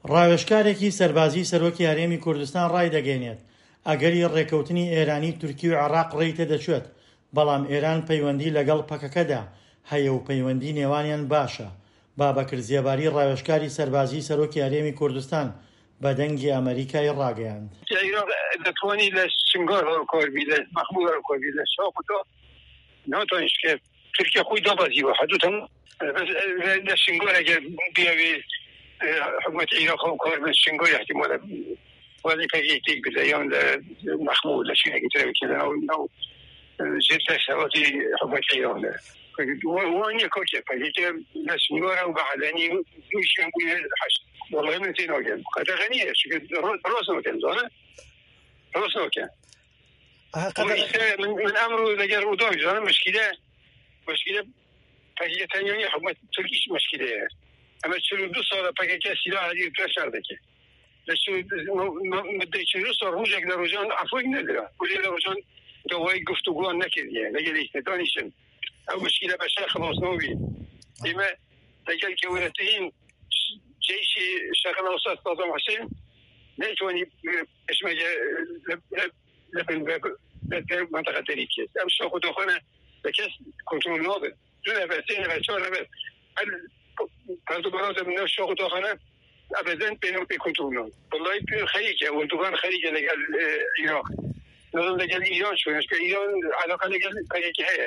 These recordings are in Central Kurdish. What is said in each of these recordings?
ڕاوێژکارێکی سەربازی سەرۆکی هەرێمی کوردستان ڕایدەگەێنێت ئەگەری ڕێکەوتنی ئێرانی تورکی و عێراق ڕێی دەچێت، بەڵام ئێران پەیوەندی لەگەڵ پەکەکەدا هەیە و پەیوەندی نێوانیان باشە. بابەکر زێباری ڕاوێژکاری سەربازی سەرۆکی هەرێمی کوردستان بە دەنگی ئەمریکای ڕاگەیاند. دەتوانی لە سنگۆر کۆربی لە مەخموو کۆربی لە شاپ تۆ ناتوانیش کرد. تورکیا خۆی دابەزیوە حدوتەم لە سنگۆر ئەگەر بیاوێ حکومەت عێراق و کار بە سنگۆر احتیمالە وەزیفەی تێک بدە یان لە مەخموو لە شوێنێکی ترەوە ناو زێر دەسەڵاتی حکومەت عێراق وانیە کۆکێ پەکێکە لە سنگۆرە و بەعەلەنی دووشیان بوویە حەشت والله من تێناگەن قەدە غەنیە ڕۆز ناکەن زانە ڕۆز ناکەن من ئەمڕۆ لەگەر ڕووداوی زانە مشکلە پەکێکە تەنیانی حکومەت تورکیش مشکلەیە. ئەمە 42 ساڵە پەکێکە سیلا هەدی پێ شار دەکێت لە مدەی 42 ساڵ ڕۆژێک لە ڕۆژان عەفوی نەدرا ڕۆژێک لە ڕۆژان دەوای گفتوگۆیان نەکردیە لەگەڵ هیچ ئەو مشکلە بەشار خلاصنەوەی ئێمە لەگەڵ کێوەرەترین جێشی شەرق الأوسط سەدام حوسێن نەیتوانی پێشمەرگە لە منطقە تەریکێت ئەم شۆخ و دۆخانە بە کەس کۆنترۆل نابێت دو نەفەر سێ نەفەر چوار نەفەر هەردوو بەڕازە من شۆخ و دۆخانە ئەبەدەن پێنەوە پێ کۆنترۆل نابێت وەڵڵای خەریکە وەردوغان خەریکە لەگەڵ عێراق نەڵم لەگەڵ ئیران شوێنش کە ئیران عەلاقە لەگەڵ پەکێکی هەیە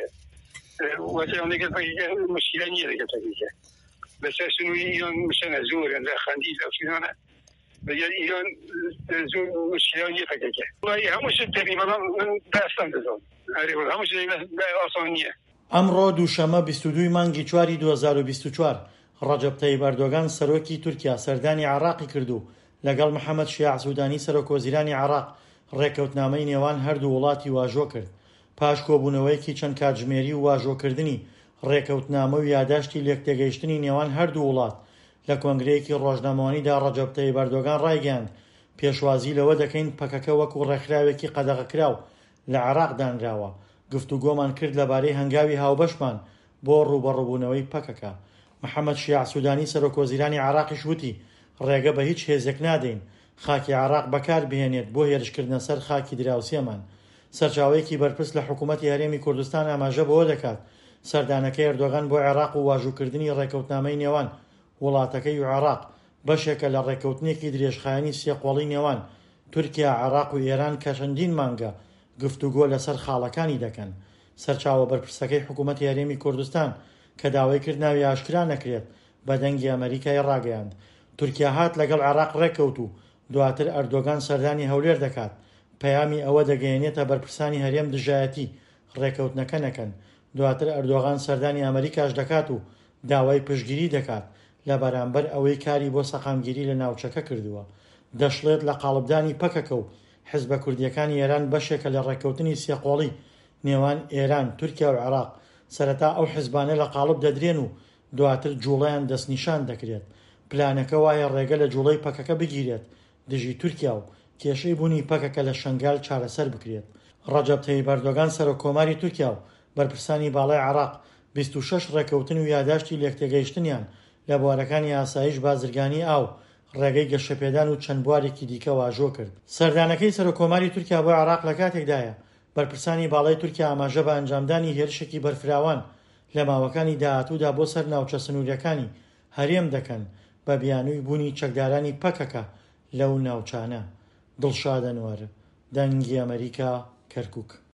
وەزیان لەگەڵ پەکێکە مشکلە نییە لەگەڵ پەکێکە بەسەر سنووی ئیران مشەنە زۆرن لە خەندی لە فینانە لەگەڵ ئیران زۆر مشکلە نییە پەکێکە وڵی هەمووش تەبی بەڵام من دەستان دەزانم هەمووش ئاسان نییە. ئەمڕۆ دووشەمە 22 مانگی 4 2024 ڕەجەب تەیب ئەردۆغان سەرۆکی تورکیا سەردانی عێراقی کردو لەگەڵ محەممەد شیاع سوودانی سەرۆکوەزیرانی عێراق ڕێکەوتنامەی نێوان هەردوو وڵاتی واژۆ کرد. پاش کۆبوونەوەیەکی چەند کاتژمێری و واژۆکردنی ڕێکەوتنامە و یاداشتی لێکتێگەیشتنی نێوان هەردوو وڵات لە کۆنگرەیەکی ڕۆژنامەوانیدا ڕەجەب تەیب ئەردۆغان ڕایگەیاند پێشوازی لەوە دەکەین پەکەکە وەکو ڕێکخراوێکی قەدەغەکراو لە عێراق دانراوە. گفتوگۆمان کرد لەبارەی هەنگاوی هاوبەشمان بۆ ڕوبەڕووبوونەوەی پەکەکە. محەممەد شیاع سوودانی سەرۆکوەزیرانی عێراقیش وتی ڕێگە بە هیچ هێزێک نادەین خاکی عێراق بەکار بهێنێت بۆ هێرشکردنە سەر خاکی دراوسێمان. سەرچاوەیەکی بەرپرس لە حکوومەتی هەرێمی کوردستان ئاماژە بەوە دەکات سەردانەکەی ئەردۆغان بۆ عێراق و واژووکردنی ڕێکەوتنامەی نێوان وڵاتەکەی و عێراق بەشێکە لە ڕێکەوتنێکی درێژخایەنی سێقۆڵی نێوان تورکیا عێراق و ئێران کە چەندین مانگە گفتوگۆ لەسەر خاڵەکانی دەکەن. سەرچاوە بەرپرسەکەی حکوومەتی هەرێمی کوردستان کە داوای کرد ناوی ئاشکرا نەکرێت بە دەنگی ئەمریکای ڕاگەیاند. تورکیا هات لەگەڵ عێراق ڕێکەوت و دواتر ئەردۆغان سەردانی هەولێر دەکات پەیامی ئەوە دەگەیەنێتە بەرپرسانی هەرێم دژایەتی ڕێکەوتنەکە نەکەن. دواتر ئەردۆغان سەردانی ئەمریکاش دەکات و داوای پشتگیری دەکات لە بەرامبەر ئەوەی کاری بۆ سەقامگیری لە ناوچەکە کردووە. دەشڵێت لە قاڵبدانی پەکەکە و حیزبە کوردیەکانی ئێران بەشێکە لە ڕێکەوتنی سێقۆڵی نێوان ئێران تورکیا و عێراق. سەرەتا ئەو حیزبانە لە قاڵب دەدرێن و دواتر جوڵەیان دەستنیشان دەکرێت. پلانەکە وایە ڕێگە لە جوڵەی پەکەکە بگیرێت دژی تورکیا و کێشەی بوونی پەکەکە لە شنگال چارەسەر بکرێت. ڕەجەب تەیب ئەردۆغان سەرۆکۆماری تورکیا و بەرپرسانی باڵای عێراق 26 ڕێکەوتن و یاداشتی لێکتێگەیشتنیان لە بوارەکانی ئاسایش بازرگانی ئاو ڕێگەی گەشەپێدان و چەند بوارێکی دیکە واژۆ کرد. سەردانەکەی سەرۆکۆماری تورکیا بۆ عێراق لە کاتێکدایە بەرپرسانی باڵای تورکیا ئاماژە بە ئەنجامدانی هێرشێکی بەرفراوان لە ماوەکانی داهاتوودا بۆ سەر ناوچە سنووریەکانی هەرێم دەکەن بە بیانووی بوونی چەکدارانی پەکەکە لەو ناوچانە. دڵشاد ئەنوەر، دەنگی ئەمریکا، کەرکووک.